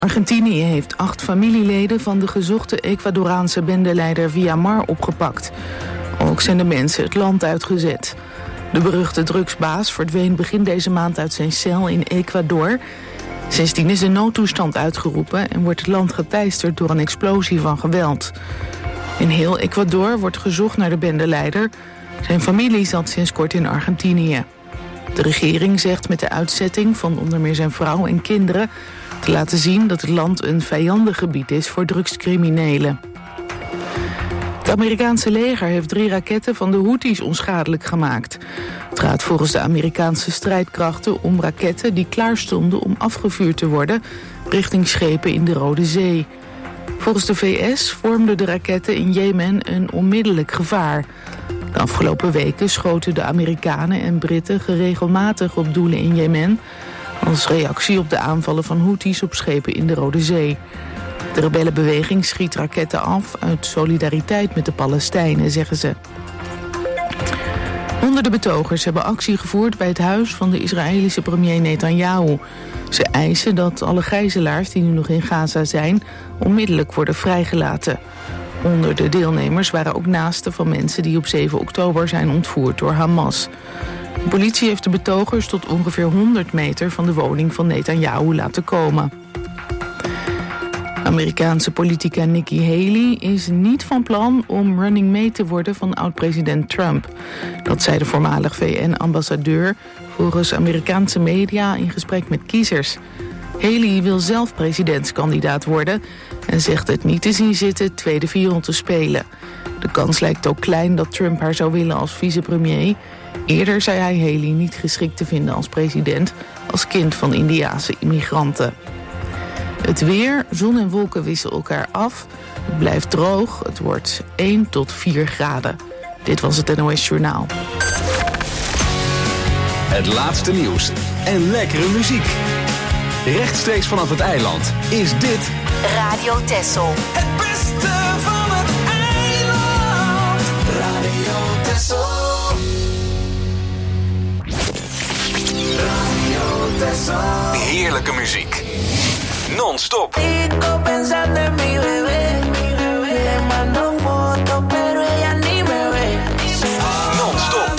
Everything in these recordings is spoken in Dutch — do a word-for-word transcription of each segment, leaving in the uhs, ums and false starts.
Argentinië heeft acht familieleden van de gezochte Ecuadoraanse bendeleider Villamar opgepakt. Ook zijn de mensen het land uitgezet. De beruchte drugsbaas verdween begin deze maand uit zijn cel in Ecuador. Sindsdien is de noodtoestand uitgeroepen en wordt het land geteisterd door een explosie van geweld. In heel Ecuador wordt gezocht naar de bendeleider. Zijn familie zat sinds kort in Argentinië. De regering zegt met de uitzetting van onder meer zijn vrouw en kinderen te laten zien dat het land een vijandig gebied is voor drugscriminelen. Het Amerikaanse leger heeft drie raketten van de Houthis onschadelijk gemaakt. Het gaat volgens de Amerikaanse strijdkrachten om raketten die klaar stonden om afgevuurd te worden richting schepen in de Rode Zee. Volgens de V S vormden de raketten in Jemen een onmiddellijk gevaar. De afgelopen weken schoten de Amerikanen en Britten geregelmatig op doelen in Jemen als reactie op de aanvallen van Houthis op schepen in de Rode Zee. De rebellenbeweging schiet raketten af uit solidariteit met de Palestijnen, zeggen ze. Honderden betogers hebben actie gevoerd bij het huis van de Israëlische premier Netanyahu. Ze eisen dat alle gijzelaars die nu nog in Gaza zijn onmiddellijk worden vrijgelaten. Onder de deelnemers waren ook naasten van mensen die op zeven oktober zijn ontvoerd door Hamas. De politie heeft de betogers tot ongeveer honderd meter van de woning van Netanyahu laten komen. Amerikaanse politica Nikki Haley is niet van plan om running mate te worden van oud-president Trump. Dat zei de voormalig V N-ambassadeur volgens Amerikaanse media in gesprek met kiezers. Haley wil zelf presidentskandidaat worden en zegt het niet te zien zitten tweede viool te spelen. De kans lijkt ook klein dat Trump haar zou willen als vicepremier. Eerder zei hij Haley niet geschikt te vinden als president als kind van Indiase immigranten. Het weer, zon en wolken wisselen elkaar af. Het blijft droog, het wordt één tot vier graden. Dit was het N O S Journaal. Het laatste nieuws en lekkere muziek. Rechtstreeks vanaf het eiland is dit Radio Texel. Het beste van het eiland. Radio Texel. Radio Texel. heerlijke muziek. Non-stop. Non-stop.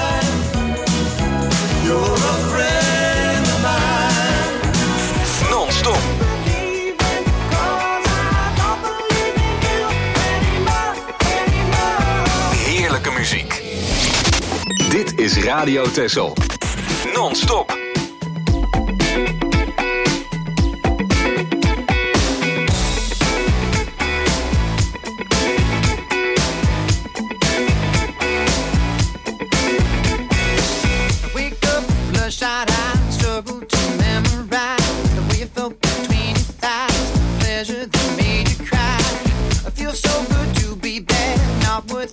Non-stop. Heerlijke muziek. Dit is Radio Texel. Non-stop.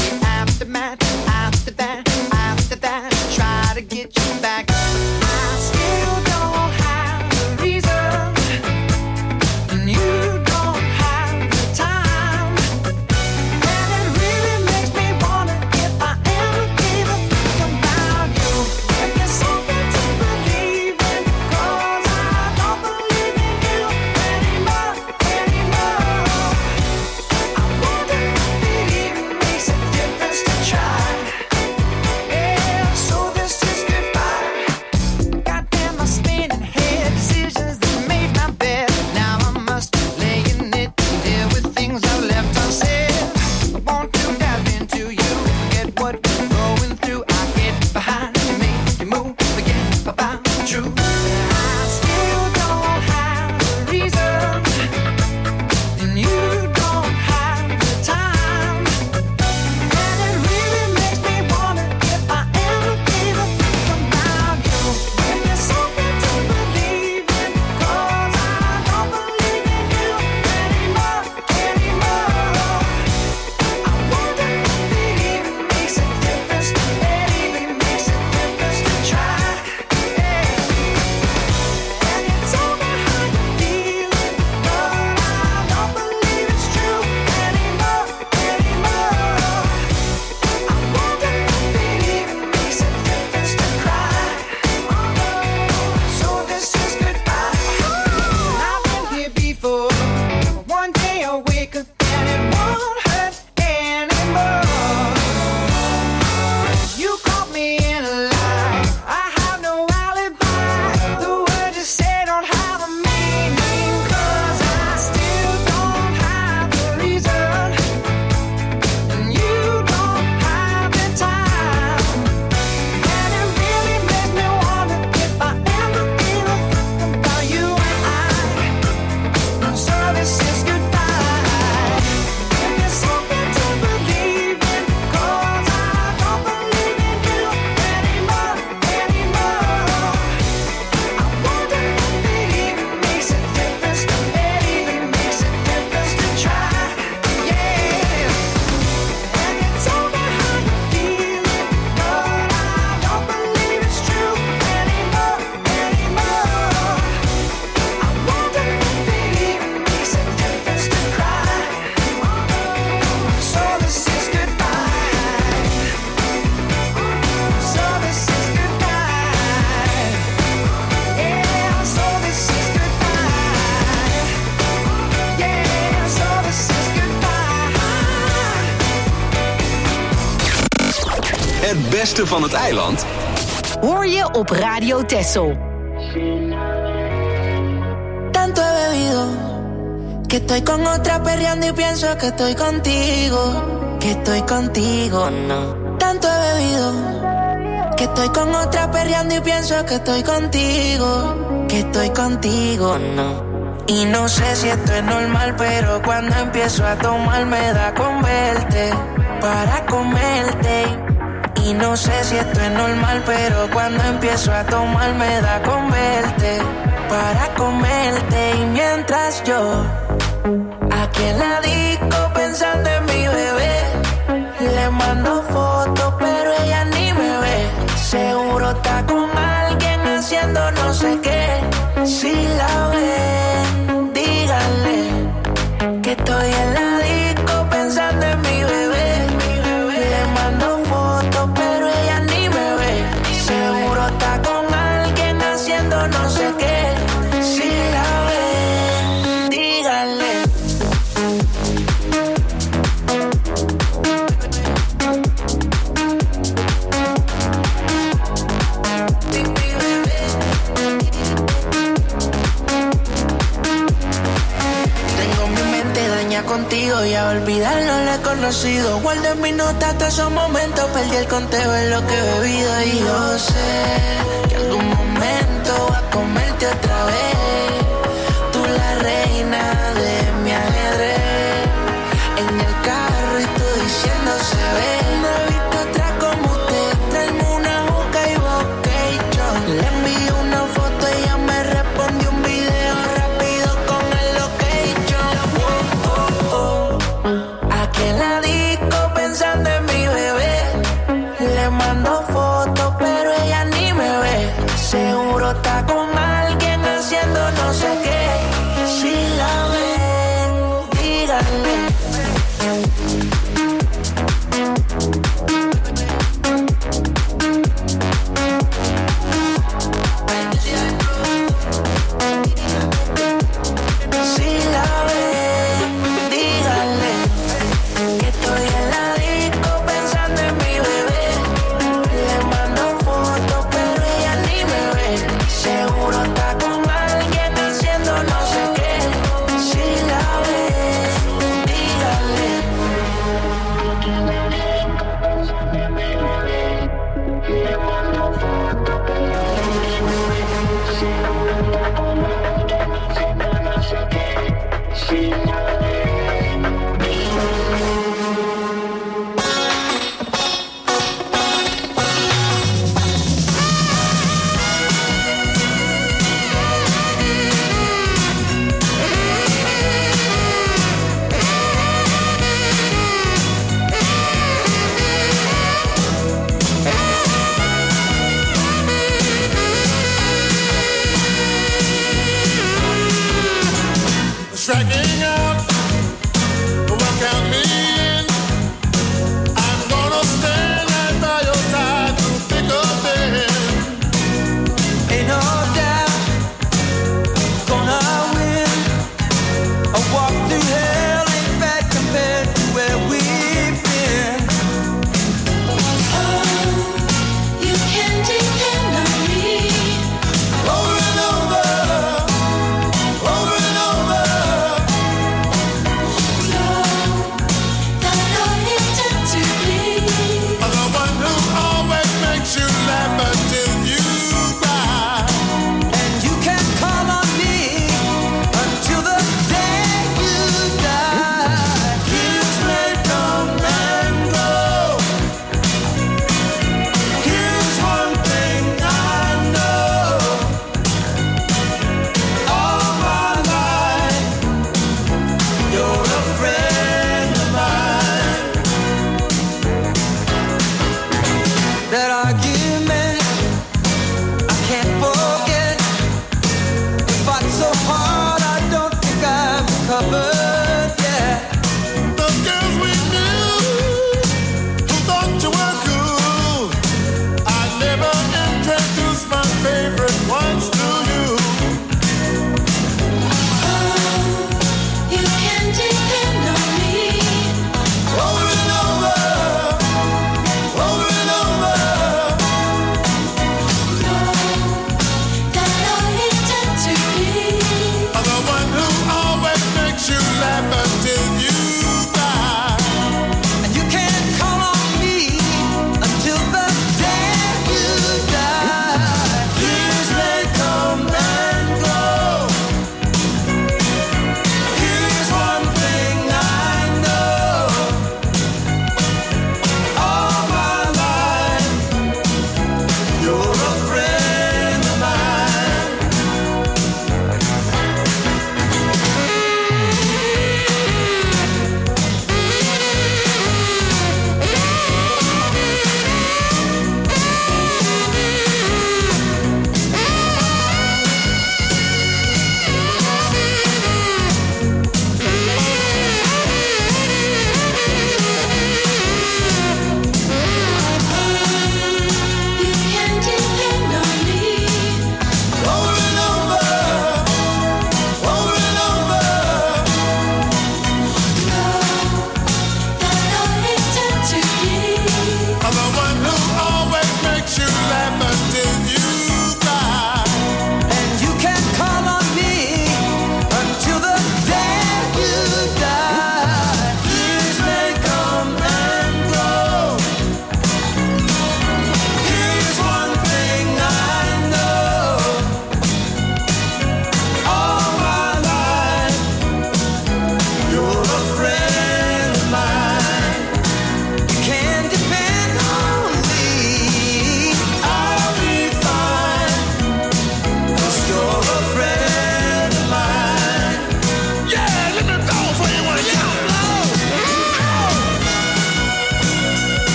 After that, after that, try to get you back. I beste van het eiland hoor je op Radio Texel. Tanto he bebido que estoy con otra perreando y pienso que estoy contigo, que estoy contigo, no. Tanto he bebido que estoy con otra perreando y pienso que estoy contigo, que estoy contigo, no. Y no sé si esto es normal, pero cuando empiezo a tomar me da con verte, para comerte. Y no sé si esto es normal, pero cuando empiezo a tomar me da con verte, para comerte. Y mientras yo aquí en la disco pensando en mi bebé, le mando fotos pero ella ni me ve. Seguro está con alguien haciendo no sé qué. Si la ven, díganle que estoy en la disco pensando en mi bebé. Le mando fotos pero ella ni me ve. Seguro está con alguien haciendo no sé qué. Si la ven, díganle. Contigo y a olvidarlo lo he conocido. Guardo en mis notas todos esos momentos. Perdí el conteo de lo que he bebido. Y yo sé que algún momento va a comerte otra vez. Tú la reina de mi ajedrez. En el carro y tú diciendo se ve. No he visto otra como usted. Traeme una juca y vocation. Le envío una foto y ella me respondió un video rápido con el location. Aquí en la disco pensando en mi bebé. Le mando fotos pero ella ni me ve. Seguro está con alguien haciendo no sé qué. Si la ven, díganle. Striking out, what can be in? I'm gonna stand right by your side through thick or thin. Ain't no doubt, gonna win. A walk through hell ain't bad compared to where we've been. Oh, you can depend on me. Over and over, over and over.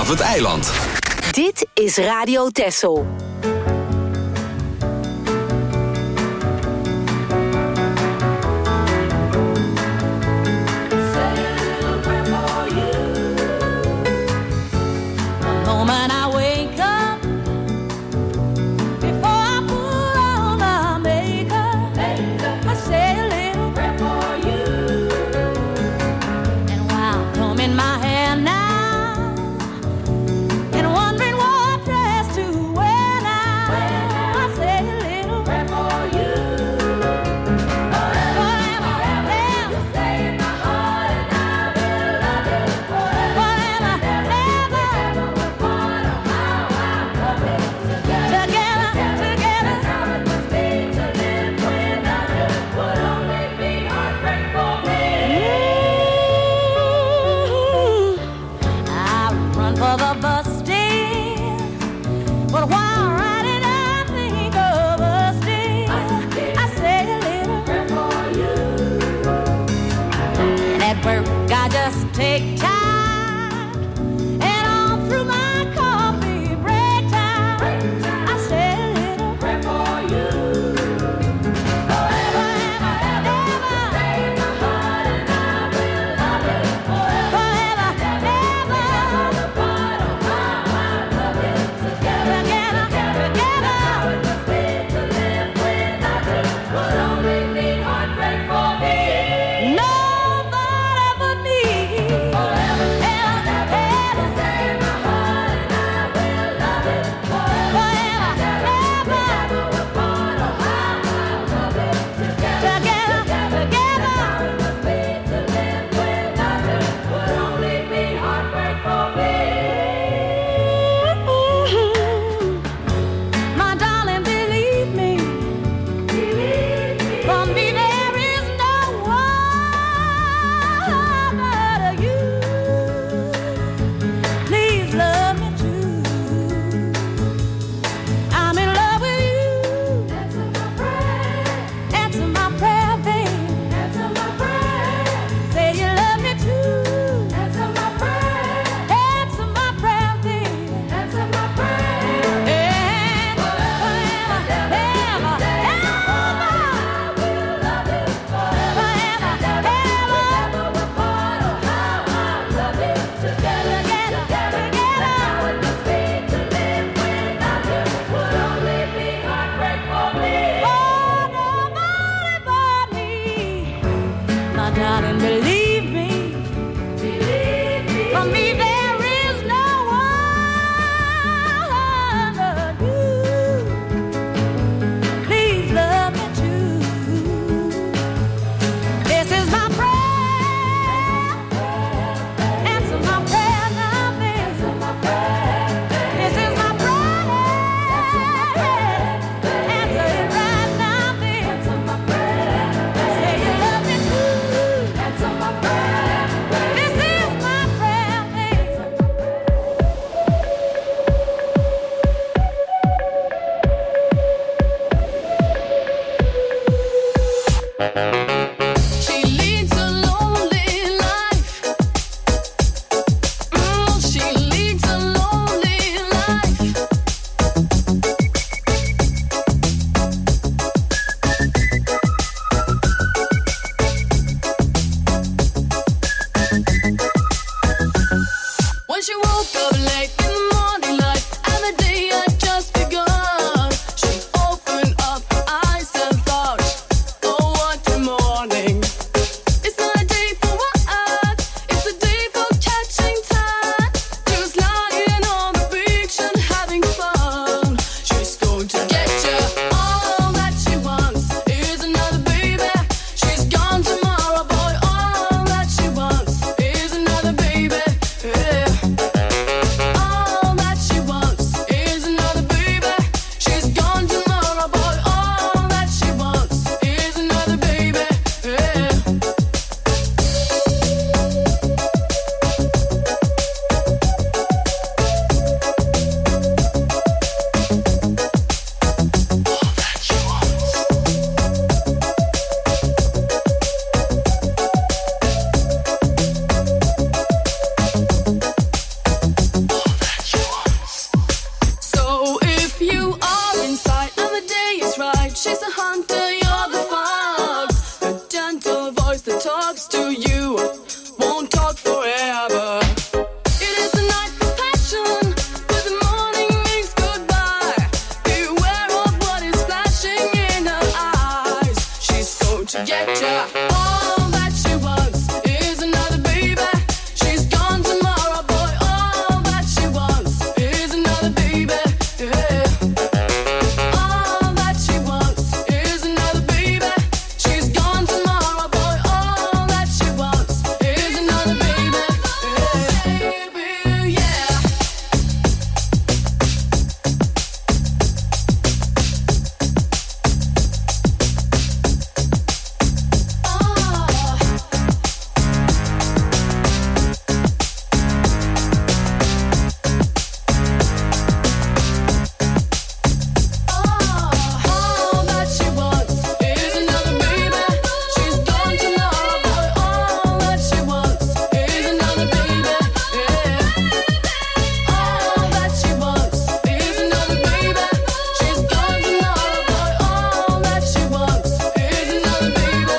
vanaf het eiland. Dit is Radio Texel. Wondering what dress to wear. conjecture. All that she wants is another baby. She's gone tomorrow, boy. All that she wants is another baby. Yeah. All that she wants is another baby. She's gone tomorrow, boy. All that she wants is another baby. Yeah. Baby, yeah. All that she wants is another baby. She's gone tomorrow, boy. All that she wants is another baby. Yeah. All that she wants is another baby. She's gone tomorrow, boy. All that she wants is another baby.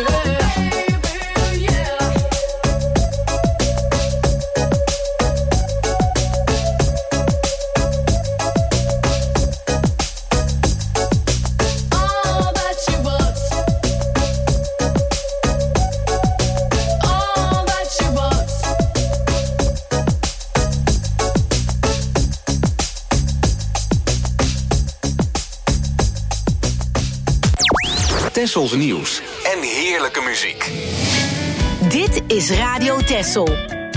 Yeah. Yeah. All that she wants. All that she wants. Tessels nieuws en heerlijke muziek. Dit is Radio Tessel.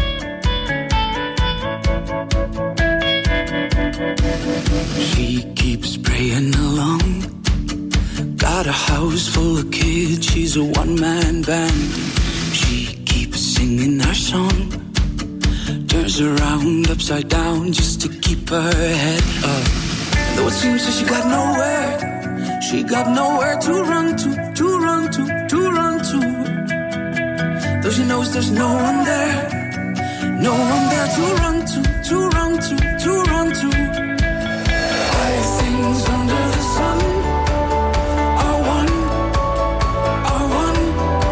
She keeps praying along. Got a house full of kids, she's a one-man band. She keeps singing her song. Turns around upside down just to keep her head up. Though it seems that she got nowhere, she got nowhere to run to, to run to, to run to. Though she knows there's no one there, no one there to run to, to run to, to run to. All things under the sun are one, are one.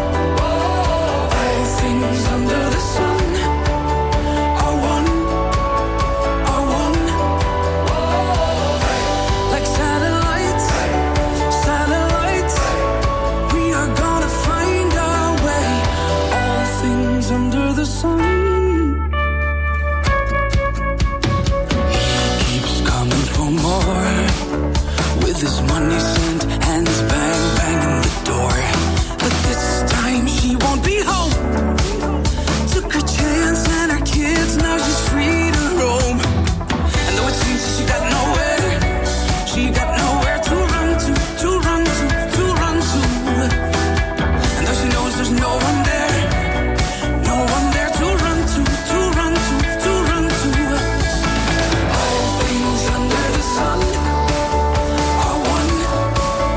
All things under the sun are one, are one. Like satellites, satellites, we are gonna find our way. All things under the sun. He keeps coming for more. With his money sent, hands bang, banging the door. But this time she won't be home. Took her chance and her kids, now she's free to roam. And though it seems that she got nowhere, she got nowhere to run to, to run to, to run to. And though she knows there's no one there, no one there to run to, to run to, to run to. All things under the sun are one,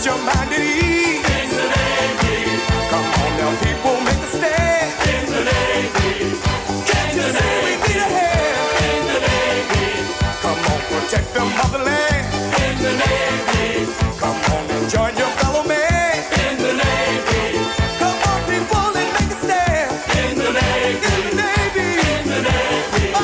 put your mind at ease. In the Navy. Come on now, people, make a stand. In the Navy. Can't you see we need a hand? In the Navy. Come on, protect the motherland. In the Navy. Come on and join your fellow man. In the Navy. Come on, people, and make a stand. In the Navy. In the Navy. In the Navy. Oh.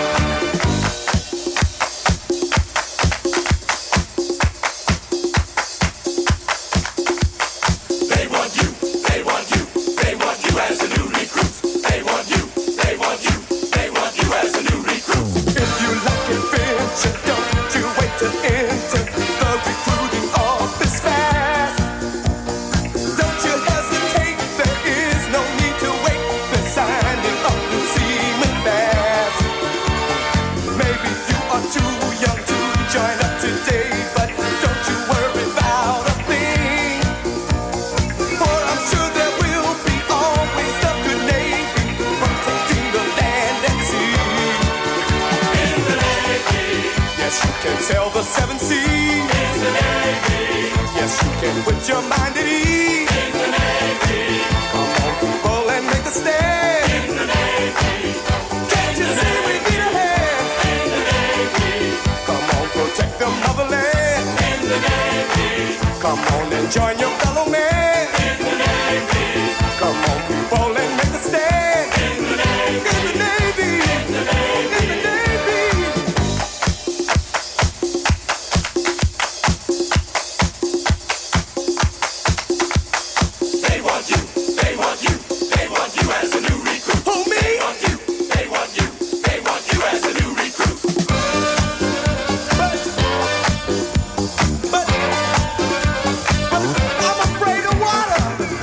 They want you, they want you, they want you as a new recruit. They want you, they want you, they want you as a new recruit. If you like adventure, don't you wait to enter the recruiting office fast. Don't you hesitate, there is no need to wait. They're signing up new seamen fast. Maybe you are too young to join up today, but don't you worry about a thing. For I'm sure there will be always a good Navy protecting the land and sea. In the Navy. Yes, you can sail the seven seas. In the Navy. Yes, you can put your mind at ease. In the Navy. Come on, people, and make a stand. In the Navy. Can't you see we need a hand? In the Navy. Come on, protect the motherland. In the Navy. Come on and join your fellow man. In the Navy. Come on, people, and make a stand. In the Navy. In the Navy. In the Navy. In the Navy. They want you, they want you, they want you as a new recruit. Who, me? They want you, they want you, they want you as a new recruit. But, but, but I'm afraid of water.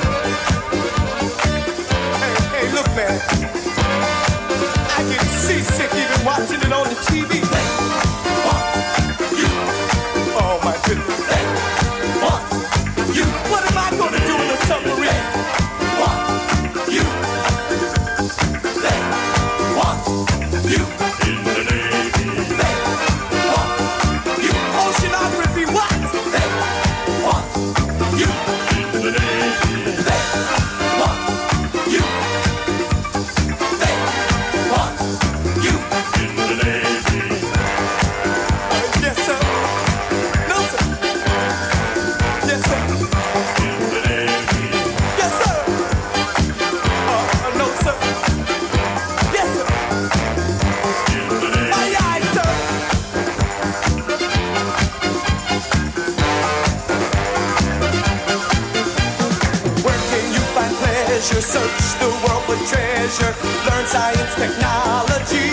Hey, hey, look, man. I get seasick even watching it on the T V. They want you. Oh, my goodness. They want you. What am I going to do in a submarine? They want you. They want you. In the Navy. They want you. Oceanography, what? They want you. In the Navy. They want you. They want you. In the Navy. Uh, yes, sir. No, sir. Yes, sir. In the Navy. Yes, sir. Uh, uh, no, sir. Yes, sir. In the Navy. Aye, aye, sir. Where can you find pleasure? Search the world for treasure. Learn science, technology.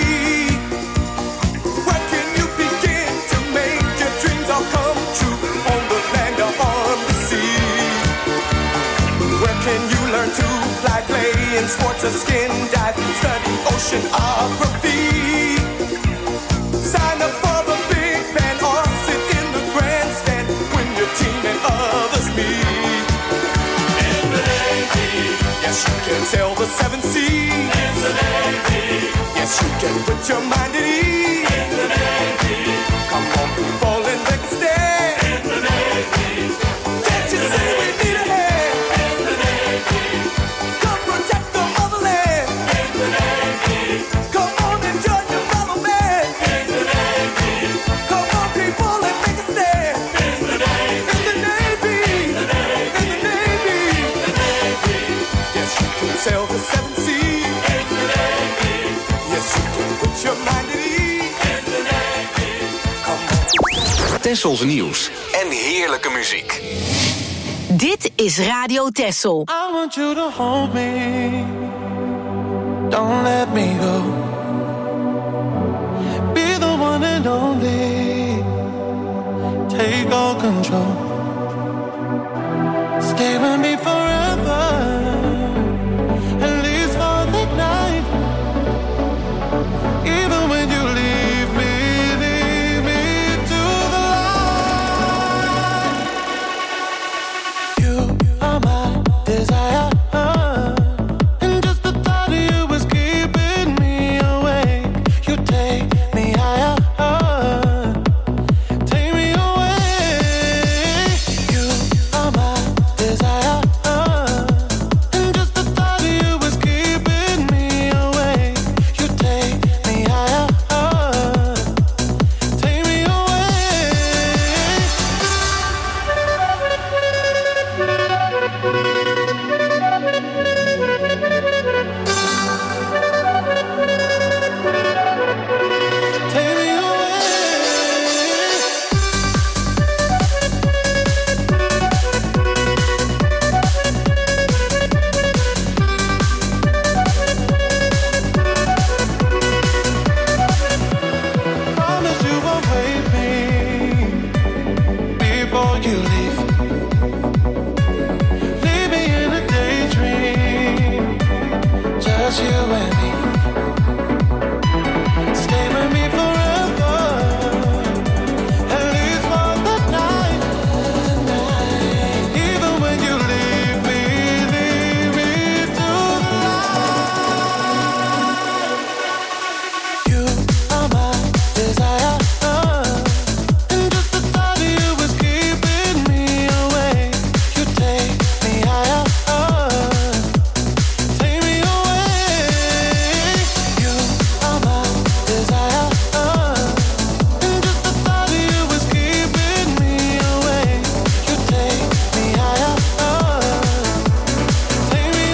Where can you begin to make your dreams all come true? On the land or on the sea. Where can you learn to fly, play in sports or skin dive? Study oceanography. Sign up for the big band or sit in the grandstand when your team and others meet. In the Navy. Yes, you can sail the seven seas. In the Navy. Yes, you can put your mind at ease. In the Navy. Come on, people, and make a stand. In the Navy. Can't you see we need a hand? In the Navy. Come protect the motherland. In the Navy. Come on and join your fellow man. In the Navy. Come on, people, and make a stand. In the Navy. In the Navy. In the Navy. In the Navy. In the Navy. Yes, you can sail the seven seas. In the Navy. Yes, you can put your mind at ease. In the Navy. Come on. Tessels nieuws en heerlijke muziek. Dit is Radio Tessel. I want you to hold me. Don't let me go. Be the one and only. Take all control. Stay with me forever. At least for the night. Even when you leave me, leave me to the light. You are my desire. And just the thought of you is keeping me awake. You take me higher. Take me away. just you and me. Stay with me forever, at least for the night. Even when you leave me, leave me to the light. You are my desire, and just the thought of you is keeping me awake. You take me higher, take me away. You are my desire, and just the thought of you is keeping me awake. You take me higher, take me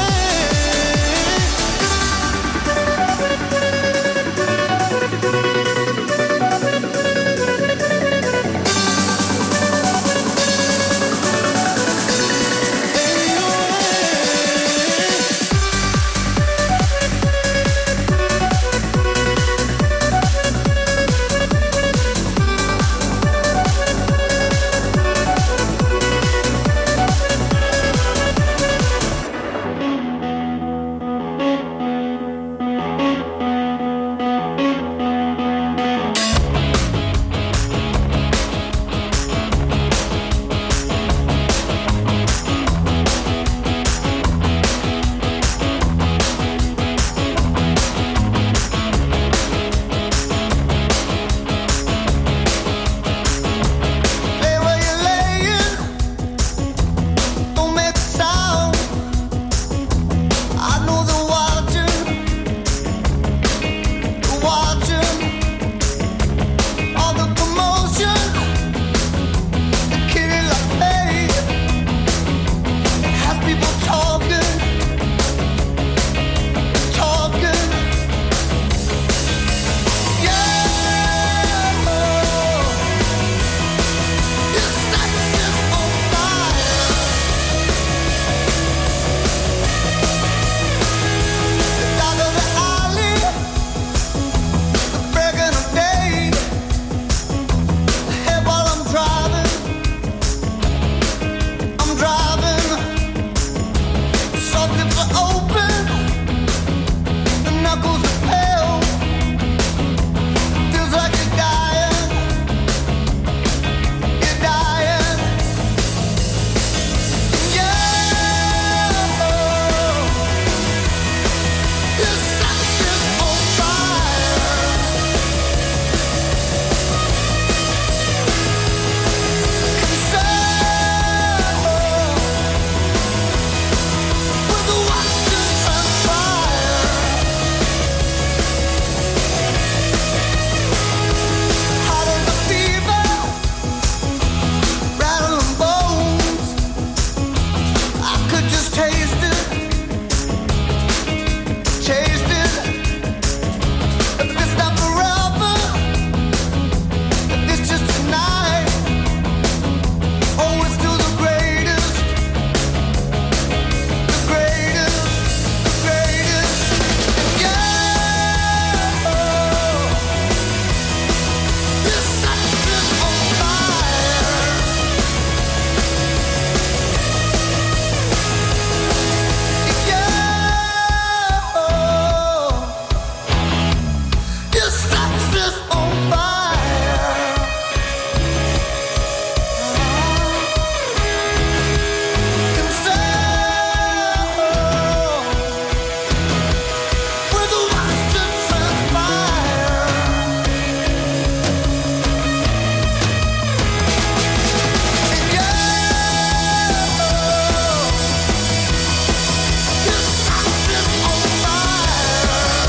lay where you're laying. Don't make a sound. I know they're watching, they're watching. All the commotion, the killing like pain, has people talking, talking. Yeah, it's like this on fire. The dark of the alley, the break of day. Hey, while I'm driving, I'm driving. Sockets are open, the knuckles are pale. Feels like you're dying, you're dying. Yeah, this life is on fire. Concerned with the watch to transpire. Hot as a fever, rattling bones. I could just taste it, taste it. If it's not forever, if it's just tonight, oh, it's still the greatest, the greatest, the greatest. Yeah, this life is on fire. Yeah, this life is on fire. Concerned with the watch to transpire. Yeah, this life is on fire.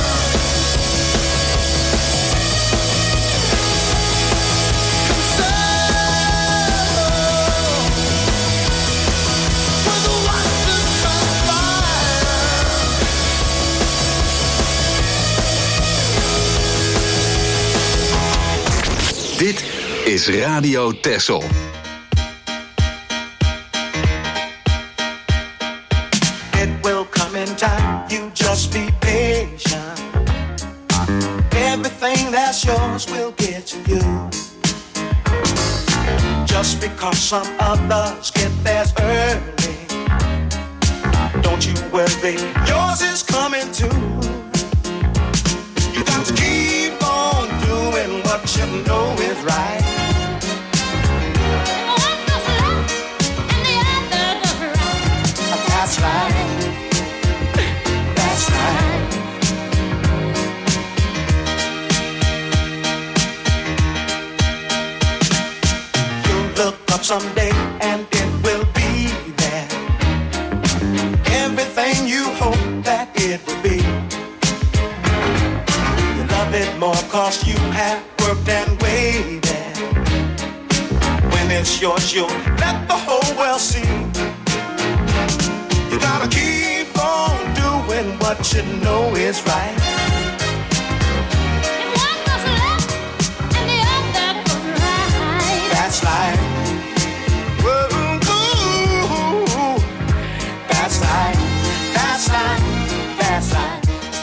Dit is Radio Texel. It will come in time, you just be patient. Everything that's yours will get to you. Just because some others get theirs early, don't you worry, yours is coming too. You got to keep on doing what you know is right. That's right. That's right. You'll look up someday and it will be there. Everything you hope that it will be. You love it more cause you have worked and waited. When it's yours, you'll let the whole world see. You gotta keep on doing what you know is right. And one was left and the other was right. That's right. Whoa, ooh, that's right. That's right. That's right.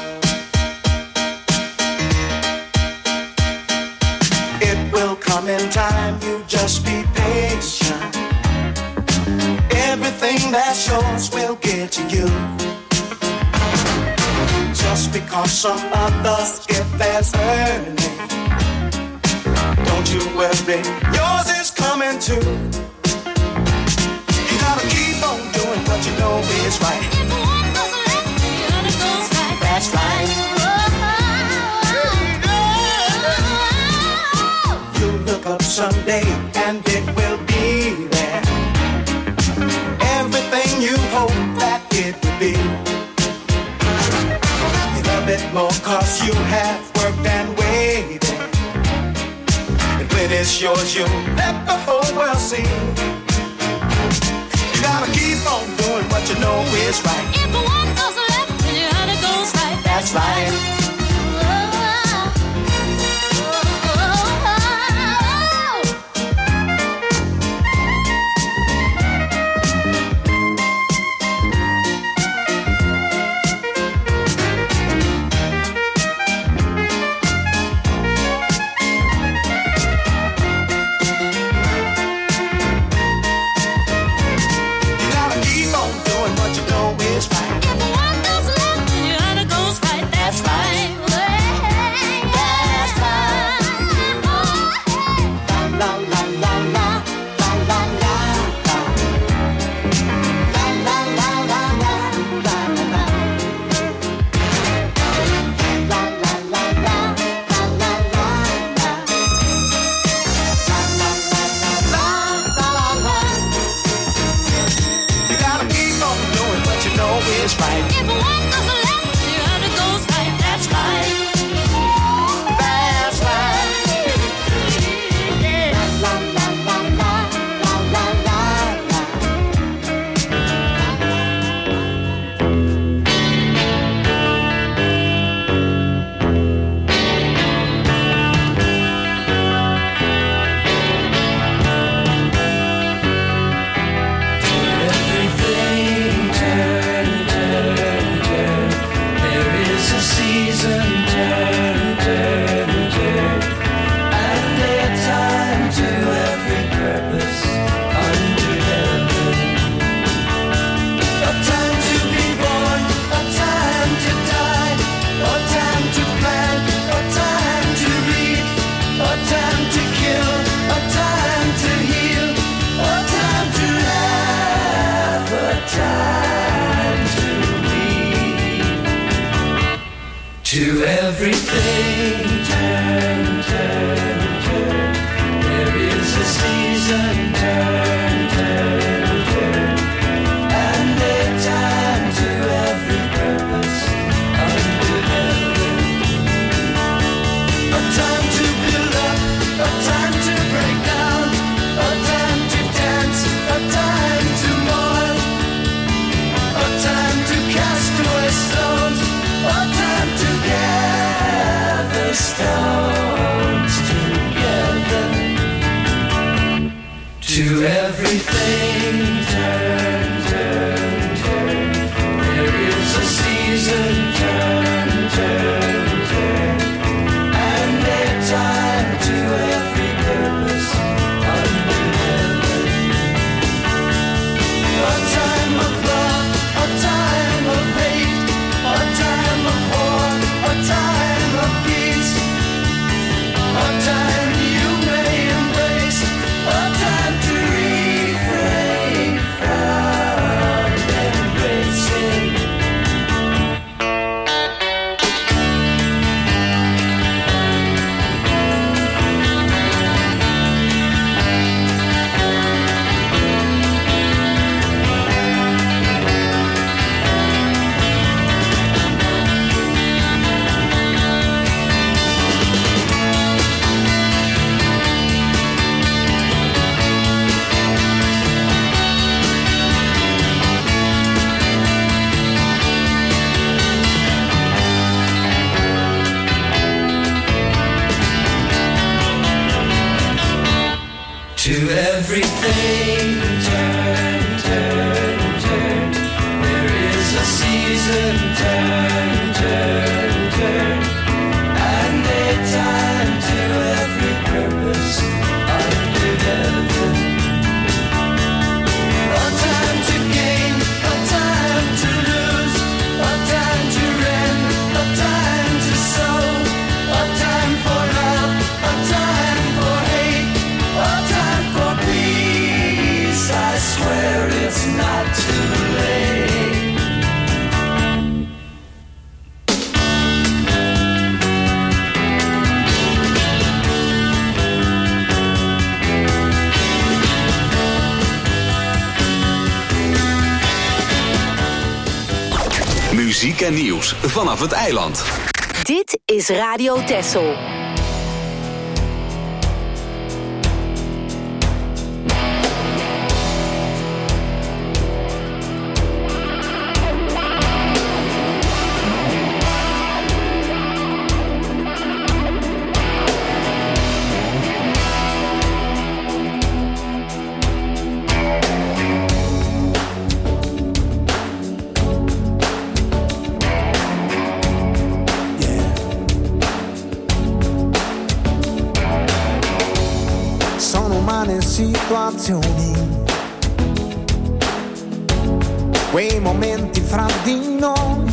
It will come in time. You just be patient. Everything that's yours will get to you. Just because some others get theirs early, don't you worry, yours is coming too. You gotta keep on doing what you know is right. If one goes left, the other goes right. That's right. You'll look up someday and it will be there. Everything you hope that it will be. You love it more cause you have worked and waited. And when it's yours, you'll let the whole world see. You gotta keep on doing what you know is right. If one goes left, the other goes right. That's right. To everything, turn, turn, turn. There is a season, turn, turn, turn. And a time to every purpose under heaven. A time to build up, a time to break down, a time to dance, a time to mourn, a time to cast away stones, a time to gather stones together. To every thing turn, turn, turn. There is a season turn, turn, turn. And a time to every purpose under heaven. A time to gain, a time to lose, a time to rend, a time to sow, a time for love, a time for hate, a time for peace. I swear it's not too late. Muziek en nieuws vanaf het eiland. Dit is Radio Texel. Situazioni, quei momenti fra di noi,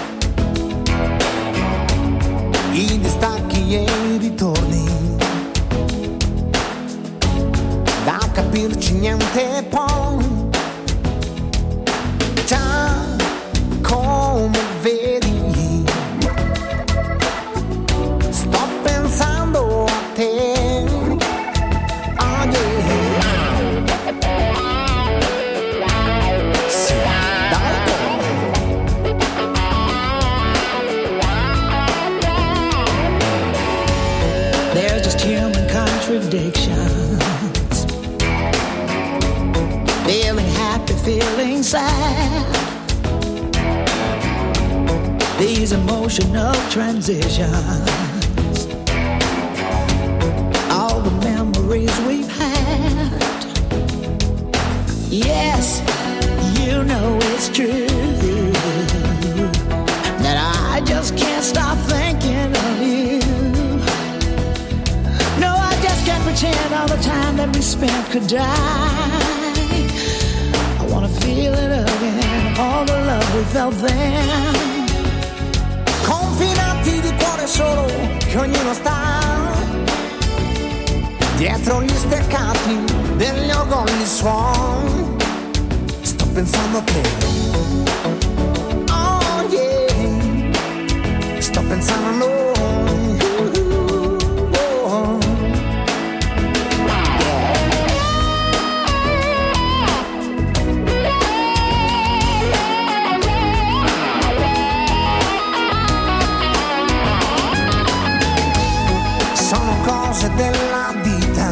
i distacchi e i ritorni, da capirci niente poi, già come vedi, sto pensando a te. Contradictions, feeling happy, feeling sad, these emotional transitions, all the memories we've had. Yes, you know it's true that I just can't stop thinking of you. Pretend all the time that we spent could die. I wanna feel it again, all the love we felt then. Confinati di cuore solo, che ognuno sta dietro gli steccati degli orgogli suon. Sto pensando a te. Oh yeah. Sto pensando a noi. Della vita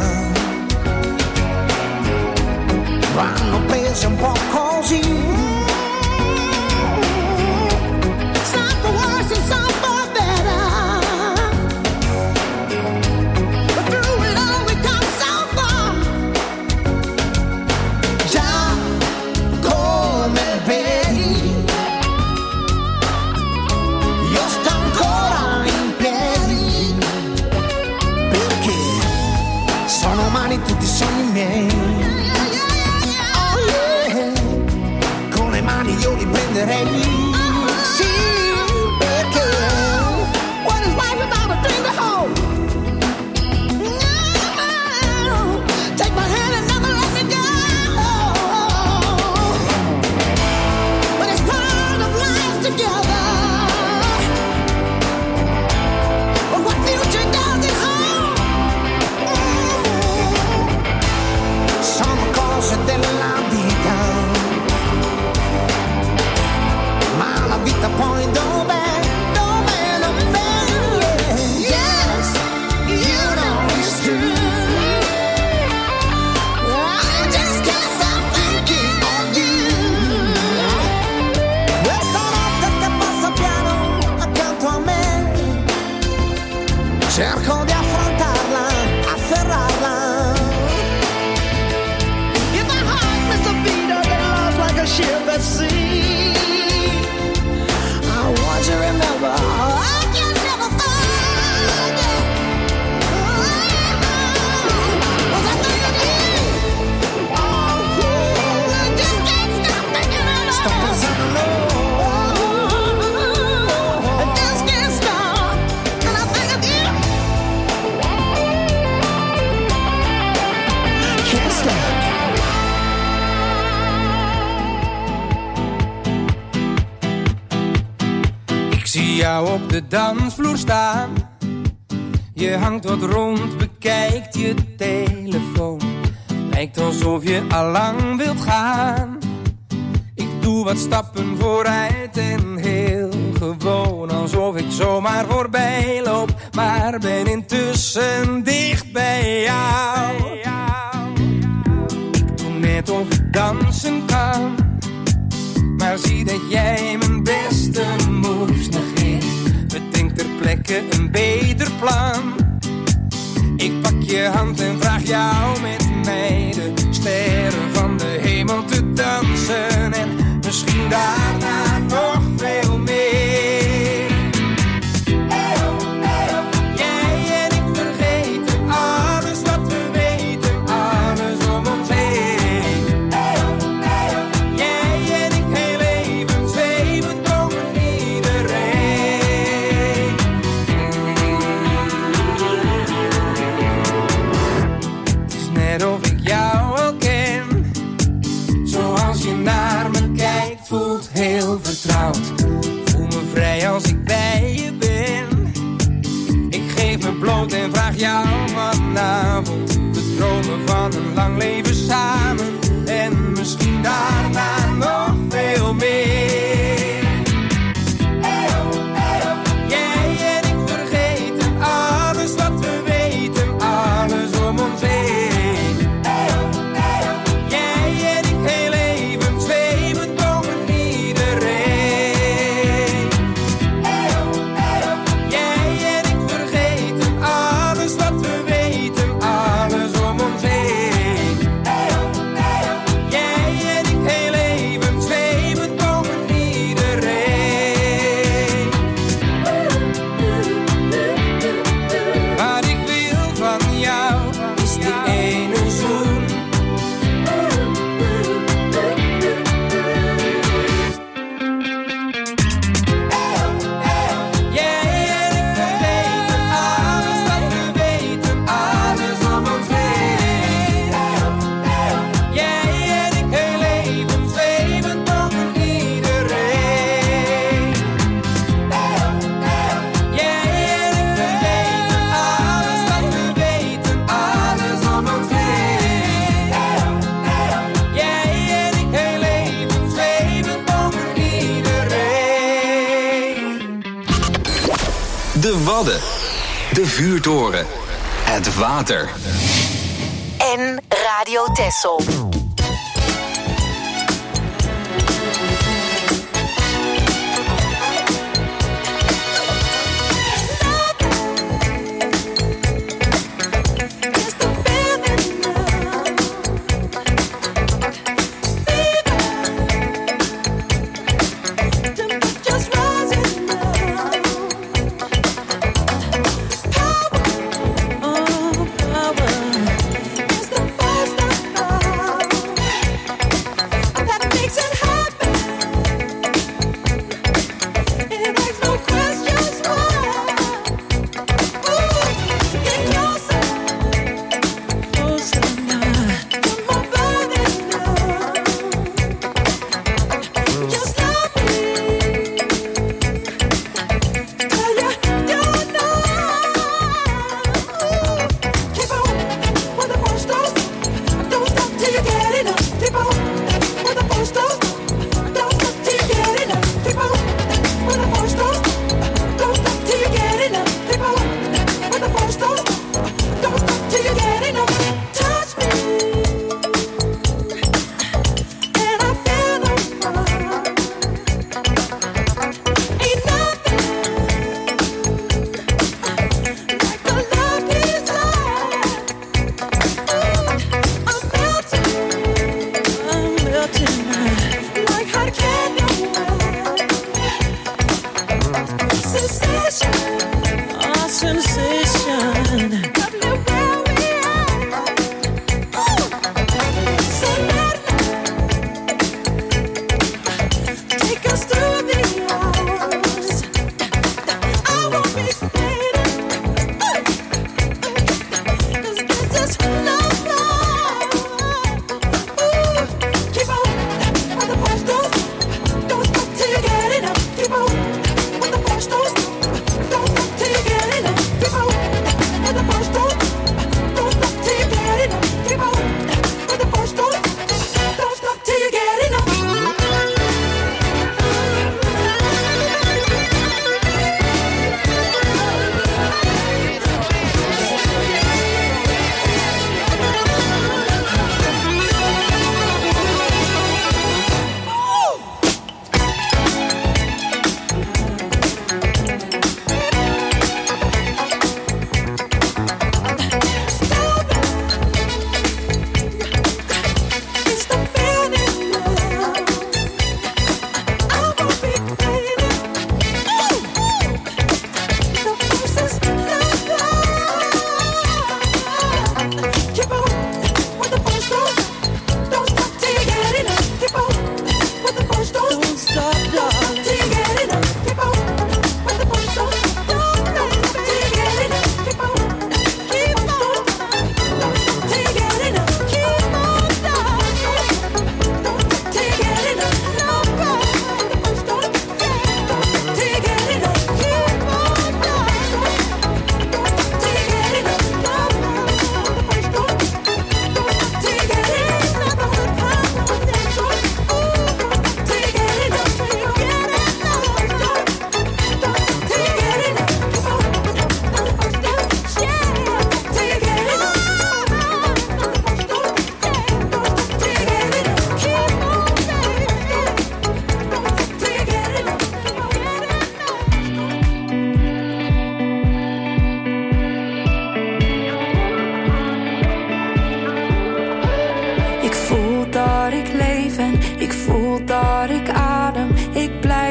vanno prese un po' così, some for worse and some for better, but through it all we come so far. Già come vedi io sto ancora in piedi, sono umani tutti i sogni miei. Oh yeah. Con le mani io li prenderei. Sì, perché what is life without a dream to hold? No. Take my hand and never let me go. But it's part of life together. But what future does it hold? Sono cose della vita, at sea. I want you to remember, I can never forget. Was I thinking you? Oh, I just can't stop thinking about it. Stop us on the road. I just can't stop. When I think of you, can't stop. Ik zie jou op de dansvloer staan. Je hangt wat rond, bekijkt je telefoon. Lijkt alsof je allang wilt gaan. Ik doe wat stappen vooruit en heel gewoon. Alsof ik zomaar voorbij loop, maar ben intussen dicht bij jou. Ik doe net of ik dansen kan, maar zie dat jij mijn beste moves negeert. Bedenk ter plekke een beter plan. Ik pak je hand en vraag jou met mij de sterren van de hemel te dansen. En misschien daarna nog veel meer. Eyo, eyo. Jij en ik vergeten alles wat we weten, alles om ons heen. Eyo, eyo. Jij en ik heel even zweven boven iedereen. Het is net of ik jou al ken. Zoals je naar me kijkt, voelt heel vertrouwd. Voel me vrij als ik bij je ben. Ik geef me bloot en vraag jou vanavond te dromen van een lang leven samen. En misschien daarna nog veel meer. Eyo, eyo. Jij en ik vergeten alles wat we weten, alles om ons heen. Eyo, eyo. Jij en ik heel even zweven boven iedereen. Eyo, eyo. Jij en ik vergeten alles wat we weten, alles om ons heen. Eyo, eyo. Jij en ik heel even zweven boven iedereen. Wat ik wil van jou is die ene zoen. Jij en ik vergeten alles wat we weten, alles om ons heen. Jij en ik heel even zweven boven iedereen. Jij en ik vergeten alles wat we weten, alles om ons heen. Jij en ik heel even zweven boven iedereen. De Wadden. De vuurtoren. Het water. En Radio Texel. Just rising now. Power, oh power, is the first of all.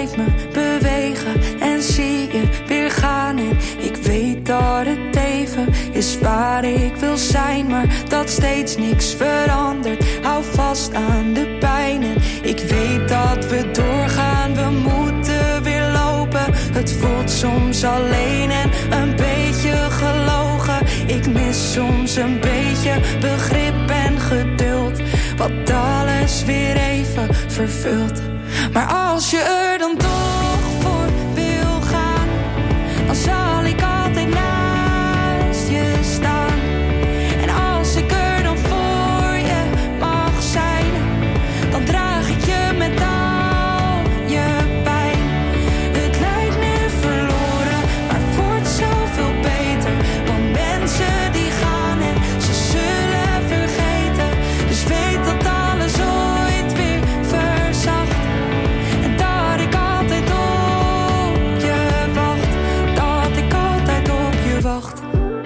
blijf me bewegen en zie je weer gaan. En ik weet dat het even is waar ik wil zijn, maar dat steeds niks verandert. Hou vast aan de pijn en ik weet dat we doorgaan. We moeten weer lopen, het voelt soms alleen en een beetje gelogen. Ik mis soms een beetje begrip en geduld, wat alles weer even vervult. Maar als je er dan toch voor wil gaan, dan zal ik altijd naast je staan. En als ik er dan voor je mag zijn, dan draag ik je met al je pijn. Het lijkt nu verloren, maar het wordt zoveel beter. Want mensen die gaan en ze zullen vergeten. Dus weet dat alles ooit weer verzacht. En dat ik altijd op je wacht. Dat ik altijd op je wacht.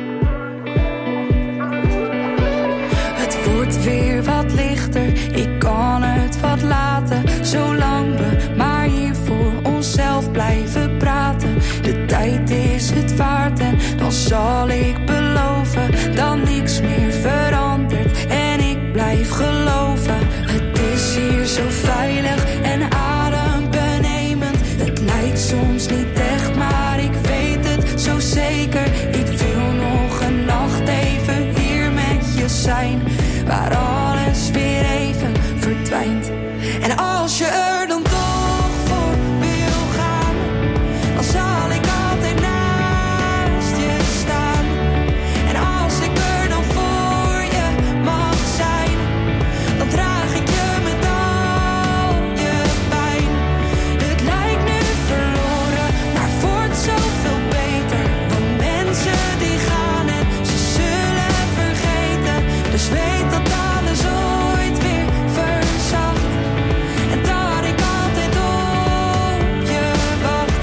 Het wordt weer wat lichter, ik kan het wat laten. Zolang we maar hier voor onszelf blijven praten. De tijd is het waard en dan zal ik beloven dat niks meer verandert en ik blijf geloven. Het is hier zo veilig en adembenemend. Het lijkt soms niet echt, maar ik weet het zo zeker. Ik wil nog een nacht even hier met je zijn, waar alles weer even verdwijnt. En als je er dan toch voor wil gaan, dan zal ik altijd naast je staan. En als ik er dan voor je mag zijn, dan draag ik je met al je pijn. Het lijkt nu verloren, maar het wordt zoveel beter. Want mensen die gaan en ze zullen vergeten. Dus weet dat alles ooit weer verzacht. En dat ik altijd op je wacht.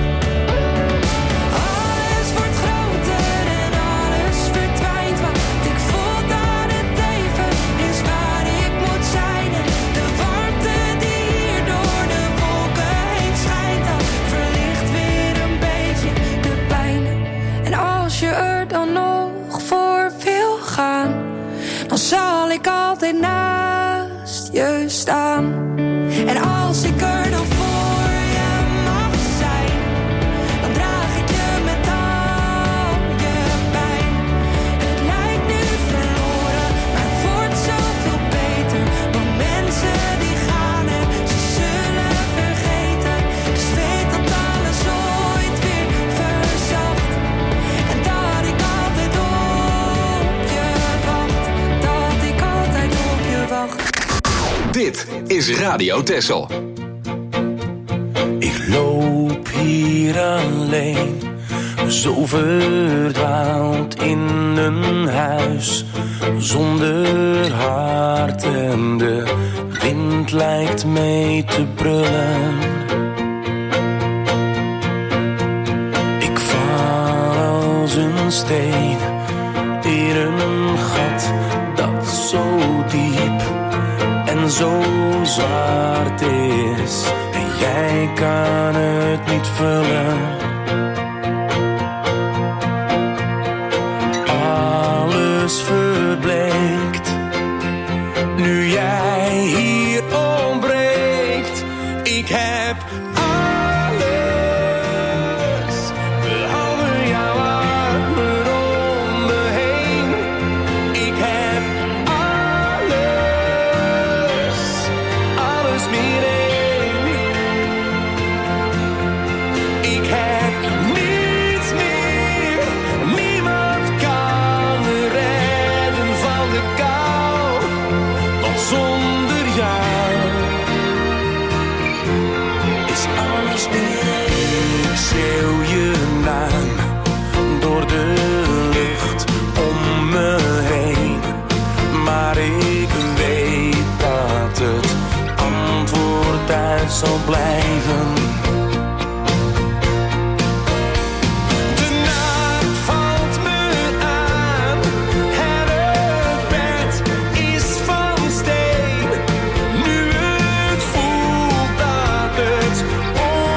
Alles wordt groter en alles verdwijnt. Want ik voel dat het even is waar ik moet zijn. En de warmte die hier door de wolken heen schijnt, dan verlicht weer een beetje de pijn. En als je er dan nog voor wil gaan, dan zal ik altijd naast je staan. En als ik er dan voor je mag zijn, dan draag ik je met al je pijn. Het lijkt nu verloren, maar het wordt zoveel beter. Want mensen die gaan en ze zullen vergeten. Dus weet dat alles ooit weer verzacht. En dat ik altijd op je wacht. Dat ik altijd op je wacht. Dit is Radio Texel. Ik loop hier alleen, zo verdwaald in een huis zonder hart en de wind lijkt mee te brullen. Ik val als een steen in een gat dat zo diep en zo zwart is, en jij kan het niet vullen. Alles verbleekt nu jij hier ontbreekt. Ik heb alles, behalve jouw armen om me heen. Ik heb alles, alles meer één. Ik heb niets meer, niemand kan me redden van de kou. Want zonder jou is alles meer één. Ik schreeuw je naam door de lucht om me heen, maar ik weet dat het antwoord uit zal blijven. De nacht valt me aan, het bed is van steen. Nu het voelt dat het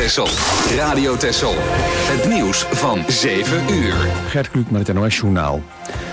Texel. Radio Texel. Het nieuws van zeven uur. Gert Kluk met het N O S Journaal.